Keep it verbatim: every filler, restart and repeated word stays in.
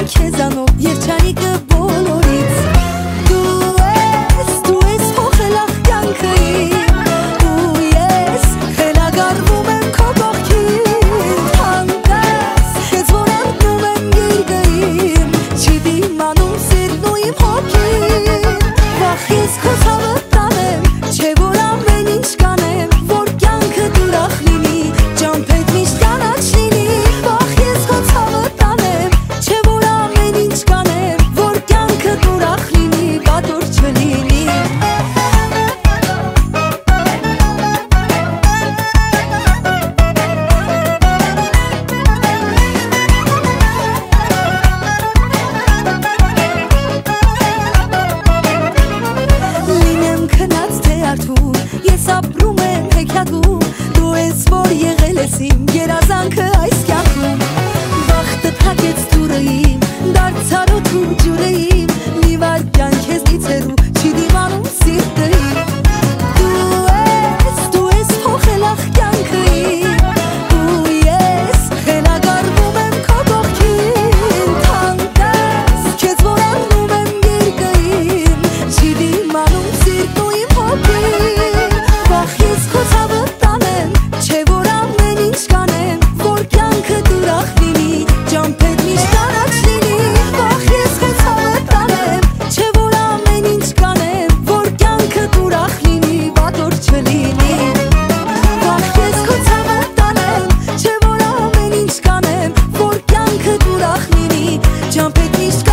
քեզանով երջանիկը բոլորից Դու ես, դու ես փոխել կյանքը իմ Ու ես խելագարվում եմ քո կողքին Հանկարծ քեզ որ անդնում եմ գիրկը իմ Չի դիմանում սիրտն ու իմ հոգին Վախ ես քո ցավը տանեմ Չէ որ ամեն ինչ կանեմ Որ կյանքդ ուրախ լինի Ճամփեդ միշտ կանաչ լինի Վախ ես քո ցավը տանեմ Չէ որ ամեն ինչ կանեմ Որ կյանքդ ուրախ լինի Պատոր չլինի Լինեմ քնած թե արդուն Ես ապրում եմ հեքիաթում Դու ես որ եղել ես իմ Երազանքը այս կյանքում Բախտը թակեց դուրը իմ Դարձար օդում ջուրը իմ Մի վայրկյան քեզնից հեռու Չի դիմանում սիրտը իմ Դու ես, դու ես փոխել կյանքը իմ Ու ես խելագարվում եմ քո կողքին Հանկարծ քեզ որ անդնում եմ գիրկը իմ Չի դիմանում սիրտն ու իմ հոգին Վախ ես քո ցավը տանեմ Չէ որ ամեն ինչ կանեմ Որ կյանքդ ուրախ լինի Ճամփեդ միշտ կանաչ լինի Վախ ես քո ցավը տանեմ Չէ որ ամեն ինչ կանեմ Որ կյանքդ ուրախ լինի Պատոր չլինի Վախ ես քո ցավը տանեմ Չէ որ ամեն ինչ կանեմ Որ կյանքդ ուրախ լինի Ճամփեդ միշտ